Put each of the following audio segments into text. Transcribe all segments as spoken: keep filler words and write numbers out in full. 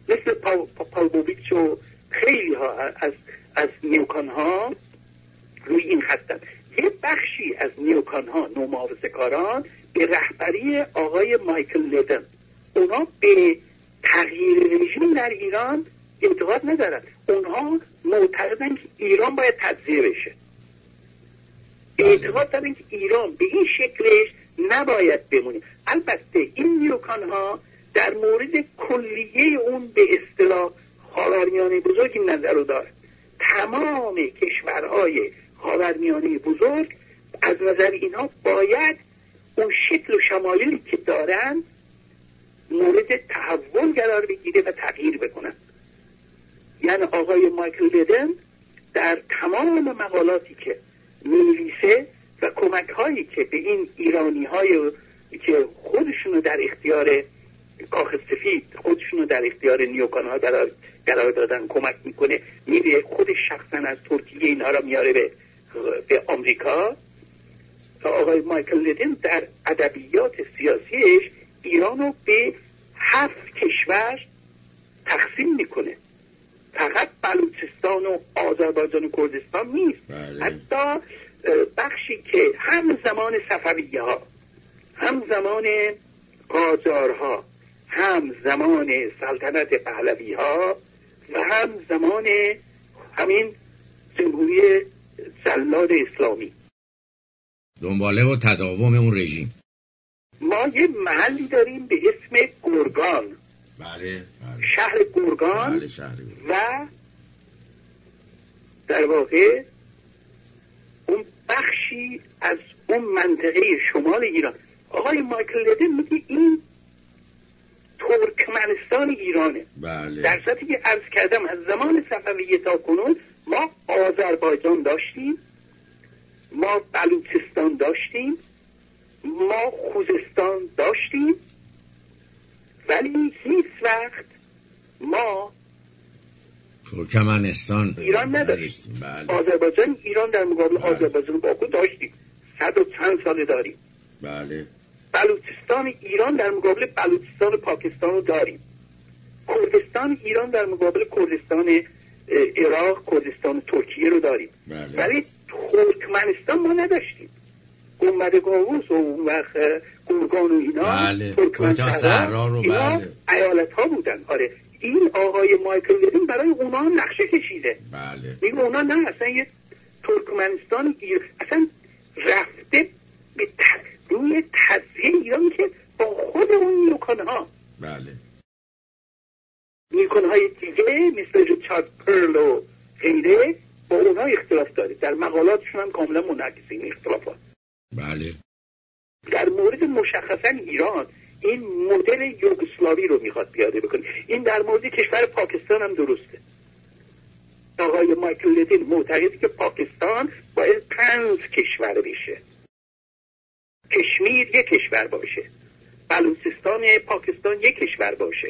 مثل پا، پا، پاوبوویچ و خیلی ها از از نیوکان ها روی این خطن. یه بخشی از نیوکان ها، نومحافظه‌کاران، به رهبری آقای مایکل لیدن، اونا به تغییر رژیم در ایران اعتقاد ندارن. اونها معتقدن که ایران باید تجزیه بشه. اعتقاد دارن که ایران به این شکلش نباید بمونه. البته این نیوکان ها در مورد کلیه اون به اصطلاح خاورمیانه بزرگ این نظر رو دارن. تمام کشورهای خاورمیانه بزرگ از نظر اینها باید اون شکل و شمایلی که دارن مورد تحول قرار بگیره و تغییر بکنن. یعنی آقای مایکل لیدن در تمام مقالاتی که می‌نویسه و کمک هایی که به این ایرانی های که خودشونو در اختیار کاخ سفید، خودشونو در اختیار نیوکان ها قرار قرار دادن کمک میکنه، میره خودش شخصا از ترکیه اینا را میاره به به آمریکا. آقای مایکل لیدن در ادبیات سیاسیش ایرانو به هفت کشور تقسیم میکنه. فقط بلوچستان و آذربایجان و کردستان نیست. بله. حتی بخشی که هم زمان صفویه ها، هم زمان قاجارها، هم زمان سلطنت پهلوی ها و هم زمان همین جمهوری جلاد اسلامی، دنباله و تداوم اون رژیم. ما یه محلی داریم به اسم گرگان. بله, بله. شهر گرگان. بله شهر گرگان. و در واقع اون بخشی از اون منطقه شمال ایران. آقای مایکل لیدن میگه این ترکمنستان ایرانه. بله. در صورتی که عرض کردم از زمان صفویه تا کنون ما آذربایجان داشتیم، ما بلوچستان داشتیم، ما خوزستان داشتیم، ولی هیچ وقت ما ترکمنستان ایران نداشتیم. بله. آذربایجان ایران در مقابل بله. آذربایجان باکو داشتیم، صد و چند ساله داریم. بله. بلوچستان ایران در مقابل بلوچستان پاکستان رو داریم. کردستان ایران در مقابل کردستان عراق، کردستان ترکیه رو داریم. بله. ولی ترکمنستان ما نداشتیم. گنبد قاووس و اون وقت گرگان و اینا، بله. ترکمنستان رو اینا بله. ایالت ها بودن. آره این آقای مایکل لیدن برای اونا هم نقشه کشیده. بله. میگه اونا نه، اصلا یه ترکمنستان ایران اصلا رفته به روی تجزیه ایران که با خود اون نیوکان ها، بله، نیوکان های دیگه مثل ریچارد پرل و غیره با اونها اختلاف داره. در مقالاتشون هم کاملا منعکس این اختلافات. بله. در مورد مشخصا ایران این مدل یوگسلاوی رو میخواد پیاده بکنه. این در مورد کشور پاکستان هم درسته. آقای مایکل لیدن معتقده که پاکستان باید پنج کشور بشه. کشمیر یک کشور باشه، بلوچستان پاکستان یک کشور باشه،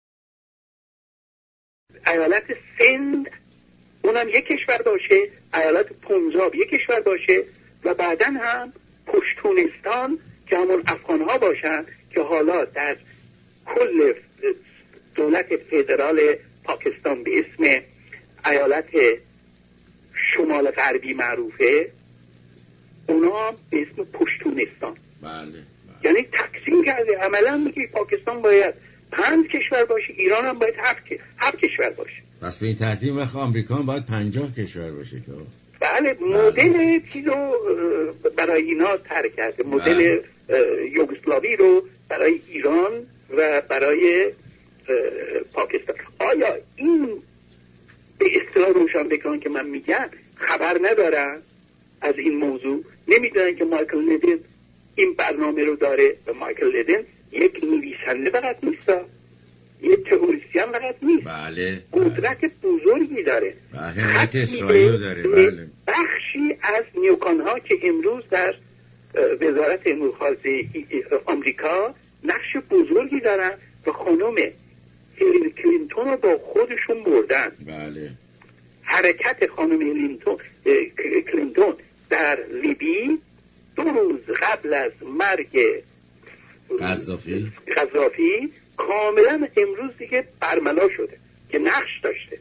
ایالت سند اونم یک کشور باشه، ایالت پنجاب یک کشور باشه و بعداً هم پشتونستان که همون افغان ها باشن که حالا در کل دولت فدرال پاکستان به اسم ایالت شمال غربی معروفه، اونا به اسم پشتونستان. بله, بله. یعنی تقسیم کرده. عملا میگه پاکستان باید پنج کشور باشه، ایران هم باید هفت هفت کشور باشه. پس به این ترتیب وقت آمریکا هم باید پنجاه کشور باشه که بله. مدل چیزو برای اینا طرح کرده، مدل یوگسلاوی رو برای ایران و برای پاکستان. آیا این به اصطلاح روشنفکران که من میگم خبر ندارن از این موضوع؟ نمیدونن که مایکل لیدن این برنامه رو داره؟ و مایکل لیدن یک نویسنده فقط نیست، یک تئوریسین فقط نیست. بله. قدرت بزرگی داره. حمایت اسرائیل داره. بله. بخشی از نیوکان ها که امروز در وزارت امور خارجه آمریکا نقش بزرگی دارن و خانم هیلاری کلینتون رو با خودشون بردن. بله. حرکت خانم کلینتون کلینتون در لیبی دو روز قبل از مرگ قذافی قذافی کاملا امروز دیگه برملا شده که نقش داشته.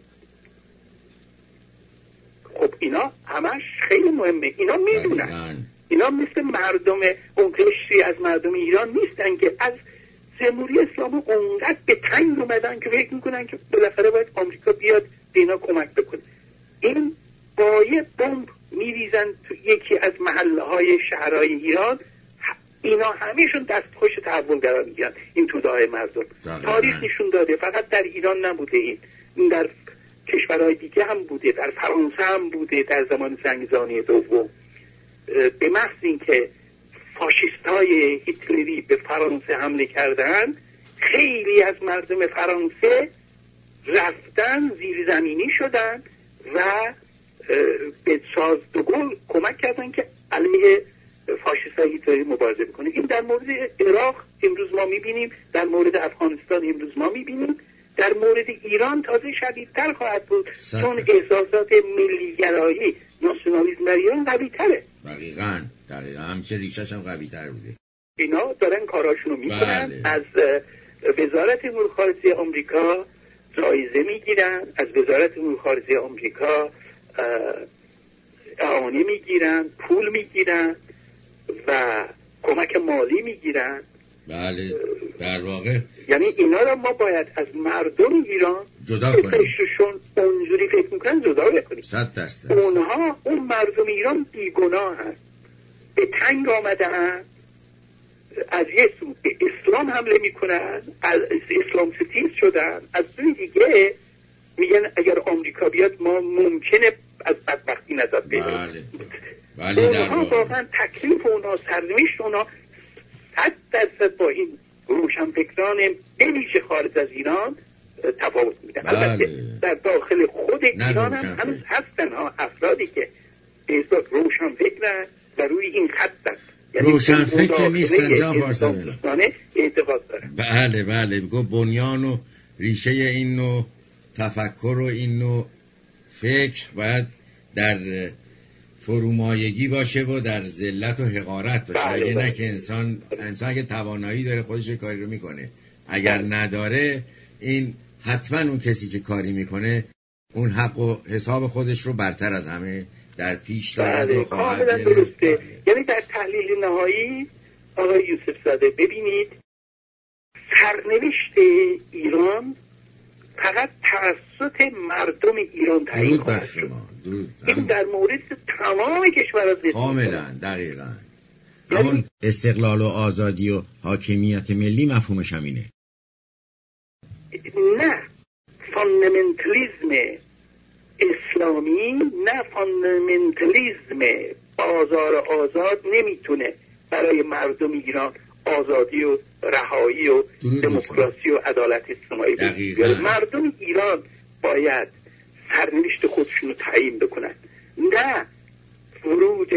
خب اینا همش خیلی مهمه، اینا میدونن، اینا مثل مردم اون قشری از مردم ایران نیستن که از جمهوری اسلامی اونقدر به تنگ اومدن که فکر میکنن که بالاخره باید آمریکا بیاد به اینا کمک بکنه. این با یه بمب میریزن تو یکی از محله های شهرهای ایران، اینا همیشون دستخوش تحول قرار میگیرن. این توده های مردم تاریخ نشون داده، فقط در ایران نبوده، این این در کشورهای دیگه هم بوده، در فرانسه هم بوده در زمان جنگ جهانی دوم. به محض اینکه فاشیستای هیتلری به فرانسه حمله کردن، خیلی از مردم فرانسه رفتن زیر زمینی شدن و به چارلز دوگل کمک کردن که علیه فاشیستای هیتلری مبارزه بکنه. این در مورد عراق امروز ما میبینیم، در مورد افغانستان امروز ما میبینیم، در مورد ایران تازه شدیدتر خواهد بود، چون احساسات ملیگرایی، ناسیونالیسم در ایران قوی تره. دقیقاً دقیقاً همیشه ریشش هم قوی تر بوده. اینا دارن کاراشونو میکنن. بله. از وزارت امور خارجه آمریکا جایزه میگیرن، از وزارت امور خارجه آمریکا اعانه میگیرن، پول میگیرن و کمک مالی میگیرن. بله در واقع یعنی اینا را ما باید از مردم ایران جدا کنیم، فکرشون اونجوری فکر میکنن جدا بکنیم. صد درصد اونها، اون مردم ایران بیگناه هست، به تنگ آمدن، از یه سو به اسلام حمله میکنن، از اسلام ستیز شدن، از سوی دیگه میگن اگر آمریکا بیاد ما ممکنه از بدبختی نجات پیدا کنیم. بله اونها واقعا تکلیف اونها، سرنوشت اونها صد درصد با این روشنفکران بمیشه خارج از ایران تفاوت میدن. بله. البته در داخل خود ایران هم هنوز هستن ها افرادی که به اصطلاح روشنفکرن و روی این خط هستن، یعنی روشنفکر نیستن جان پارسا اعتقاد دارن. بله بله میگه بنیان و ریشه این نوع تفکر و این نوع فکر باید در فرومایگی باشه و در ذلت و حقارت باشه. بله اگه بله. نه که انسان انسان که توانایی داره خودش کاری رو میکنه، اگر بله. نداره این حتما اون کسی که کاری میکنه اون حق و حساب خودش رو برتر از همه در پیش دارد بله. و خواهد درسته. یعنی در تحلیل نهایی آقای یوسف زاده ببینید سرنوشت ایران فقط توسط مردم ایران تعیین خواهد شد. این در مورد تمام کشورها کاملا دقیقاً. همون استقلال و آزادی و حاکمیت ملی مفهومش همینه. نه فاندامنتالیسم اسلامی، نه فاندامنتالیسم بازار آزاد نمیتونه برای مردم ایران آزادی و رهایی و دموکراسی و عدالت اجتماعی بده. مردم ایران باید سرنوشت خودشون رو تعیین بکنن، نه ورود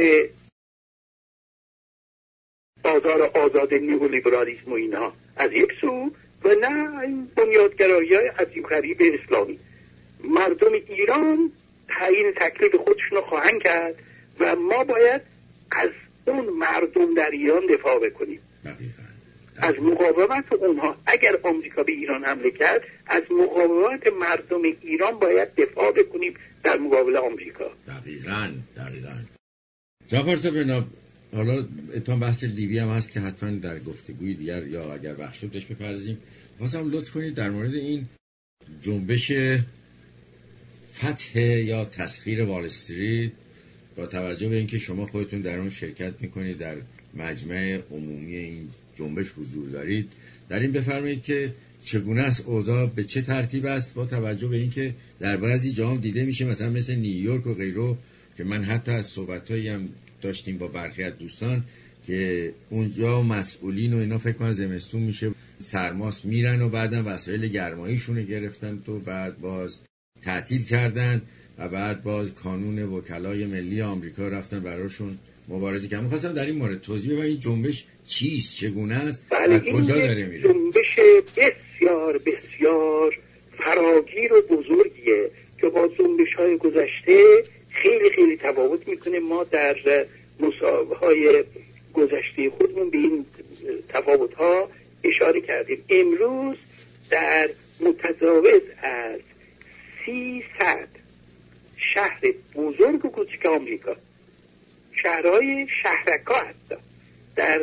بازار آزاد نیولیبرالیسم و اینها از یک سو و نه این بنیادگرایی های عجیب غریب اسلامی. مردم ایران تعیین تکلیف خودشون رو خواهند کرد و ما باید از اون مردم در ایران دفاع بکنیم. دقیقاً. از مقاومت اونها. اگر آمریکا به ایران حمله کرد، از مقاومت مردم ایران باید دفاع بکنیم در مقابل آمریکا. دقیقاً دقیقاً. جعفر صاحب، حالا اتام بحث لیبی هم هست که حتما در گفتگوی دیگر یا اگر وقت شد بهش بپردازیم. خواستم لطف کنید در مورد این جنبش فتح یا تسخیر وال استریت با توجه به اینکه شما خودتون در اون شرکت میکنید، در مجمع عمومی این جنبش حضور دارید، در این بفرمایید که چگونه است اوضاع، به چه ترتیب است، با توجه به اینکه در بعضی جاها دیده میشه مثلا مثل نیویورک و غیره که من حتی از صحبتایی هم داشتیم با برخی از دوستان که اونجا مسئولین و اینا فکر کنم زمستون میشه سرماس میرن و بعدم وسایل گرماییشون گرفتن تو بعد باز تعطیل کردن و بعد باز کانون وکلای ملی آمریکا رفتن براشون مبارزه کردن. می‌خواستم در این مورد توضیح بدم این جنبش چیست، چگونه است و کجا داره میره. جنبش بسیار بسیار فراگیر و بزرگیه که با جنبش‌های گذشته خیلی خیلی تفاوت میکنه. ما در مصاحبه‌های گذشته خودمون به این تفاوت‌ها اشاره کردیم. امروز در متجاوز از سیصد شهر بزرگ و کوچک آمریکا، شهرهای شهرکا هستن، در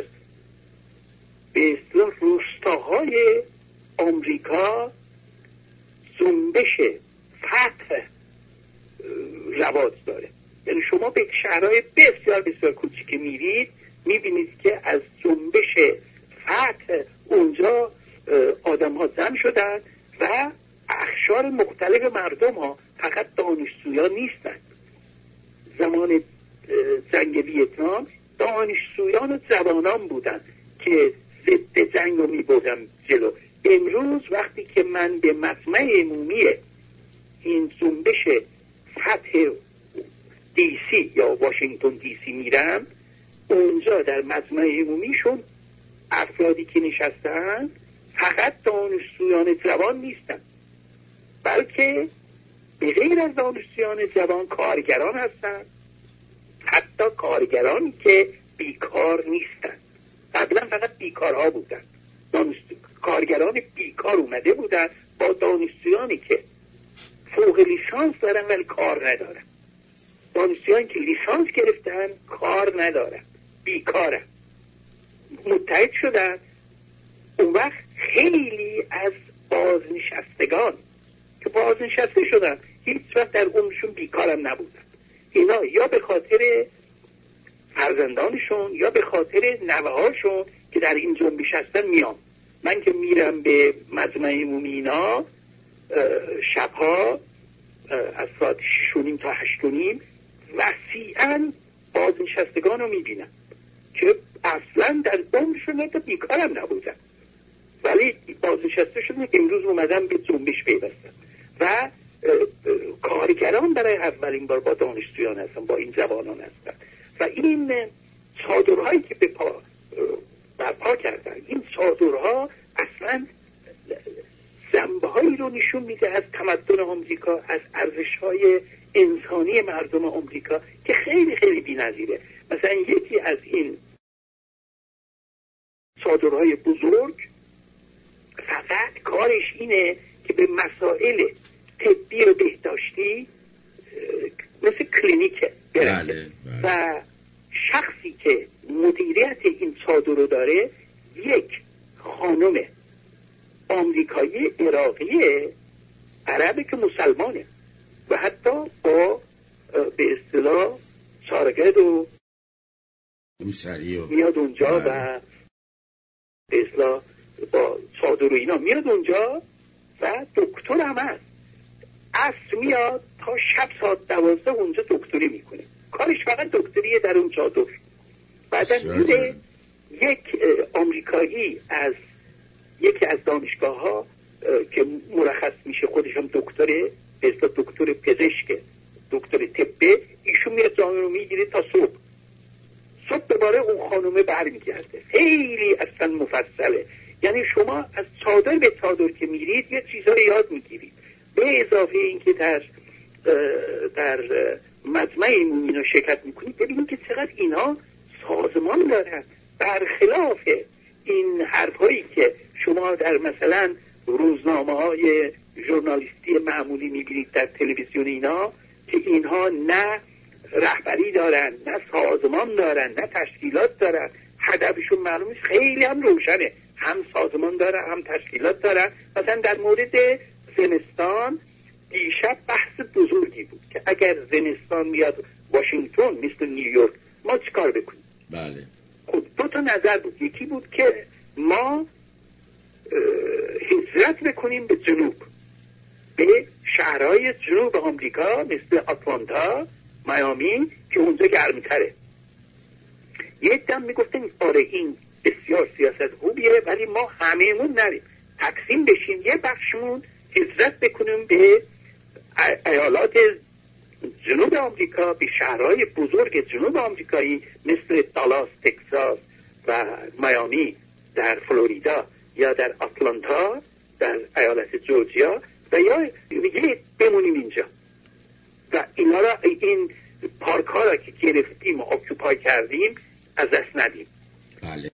به اصطلاح روستاهای آمریکا جنبش فتح رواج داره. یعنی شما به شهرهای بسیار بسیار کوچیک میرید، میبینید که از جنبش فتح اونجا آدم ها جمع شدن و اقشار مختلف مردم ها، فقط دانشجویان نیستند. زمان جنگ ویتنام دانشجویان و جوانان بودن که ضد جنگ رو میبردن جلو. امروز وقتی که من به مجمع عمومی این جنبش فتح دی سی یا واشنگتن دی سی میرم، اونجا در مجمع عمومیشون افرادی که نشستن فقط دانشجویان جوان نیستن، بلکه به غیر از دانشجویان جوان کارگران هستن، حتی کارگرانی که بیکار نیستن. قبلا فقط بیکارها بودن، کارگران بیکار اومده بودن با دانشجویانی که فوق لیسانس دارن ولی کار ندارن، دانشجویانی که لیسانس گرفتن کار ندارن، بیکارن، متحد شدن. اون وقت خیلی از بازنشستگان که بازنشسته شدن هیچ وقت در عمرشون بیکارم نبودن، اینا یا به خاطر فرزندانشون یا به خاطر نوه‌هاشون که در این جنبش هستن میان. من که میرم به مجمع عمومی اینا شبها از ساعت شش و نیم تا هشت و نیم وسیعاً بازنشستگان رو میبینم که اصلا در عمرشون حتی بیکارم نبودن ولی بازنشسته شدن، امروز اومدن به جنبش پیوستن و کارگران برای اولین بار با دانشجویان هستن، با این جوانان هستن و این چادرهایی که به پا برپا کردن، این چادرها اصلا جنبه‌هایی رو نشون میده از تمدن آمریکا، از ارزش‌های انسانی مردم آمریکا که خیلی خیلی بی‌نظیره. مثلا یکی از این چادرهای بزرگ فقط کارش اینه که به مسائل طبی و بهداشتی مثل کلینیک برسه. بله، بله. و شخصی که مدیریت این چادر رو داره یک خانم آمریکایی عراقیه، عربی که مسلمانه و حتی با به اصطلاح چارگرد و روسری و میاد اونجا بله. و به اصطلاح با چادر و اینا میاد اونجا و دکتر هم هست، عصر میاد تا شب ساعت دوازده اونجا دکتری میکنه، کارش فقط دکتریه در اون چادر. بعدا میره یک آمریکایی از یکی از دانشگاه ها که مرخص میشه خودش هم دکتره، به اصطلاح دکتر پزشک، دکتر طبه، ایشون میره جامعه رو میگیره تا صبح صبح دوباره اون خانومه برمیگرده. خیلی اصلا مفصله، یعنی شما از چادر به چادر که میرید یه چیزایی یاد میگیرید، به اضافه اینکه در در مجمع عمومی اینا شرکت میکنید ببینید که چقدر اینا سازمان دارن، برخلاف این حرفایی که شما در مثلا روزنامه های ژورنالیستی معمولی میبینید در تلویزیون اینا که اینها نه رهبری دارن، نه سازمان دارن، نه تشکیلات دارن، هدفشون معلومه، خیلی هم روشنه، هم سازمان دارن هم تشکیلات دارن. مثلا در مورد زمستان دیشب بحث بزرگی بود که اگر زمستان میاد واشنگتن مثل نیویورک ما چیکار بکنیم. بله. خب دو تا نظر بود، یکی بود که ما هجرت بکنیم به جنوب، به شهرهای جنوب آمریکا مثل آتلانتا، میامی که اونجا گرمتره. یک دم میگفتن آره این بسیار سیاست خوبیه ولی ما همه‌مون نریم، تقسیم بشیم، یه بخشمون هجرت بکنیم به ایالات جنوب آمریکا، به شهرهای بزرگ جنوب آمریکایی مثل دالاس تگزاس و میامی در فلوریدا یا در آتلانتا در ایالت جورجیا و یا یه بمونیم اینجا و اینا را، این پارک ها را که گرفتیم و اکوپای کردیم از دست ندیم. بله.